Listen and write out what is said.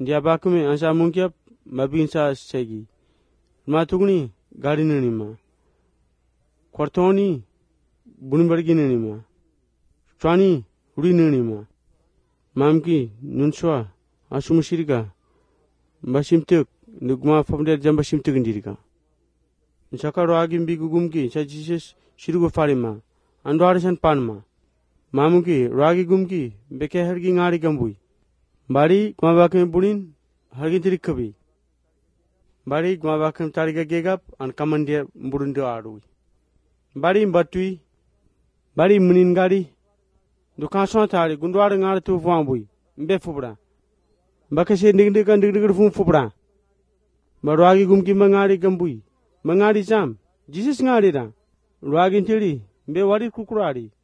dia bakume ansa mungkiap mabinsa segi matugni gari nima kwartoni bunbargi nima twani uri nima mamki nunswa asumushirika basimtuk nugma famder jamba simtuk indirika sakaro agim bigugumki sa Jesus shirugo farima ando arisan panma mamuki ragi gumki beke hergi ngari gambui bari kuma bakem burin hargi dirikabi bari kuma bakem tariga gegap an kamandia burundo arui bari batui bari munin gari dukan so tari gundwar ngar tu fambui mbe fubra bakase ndig fum fubra barwagi gumki mangari gambui mangari jam Jesus ngari da ragi tiri mbe wari kukurari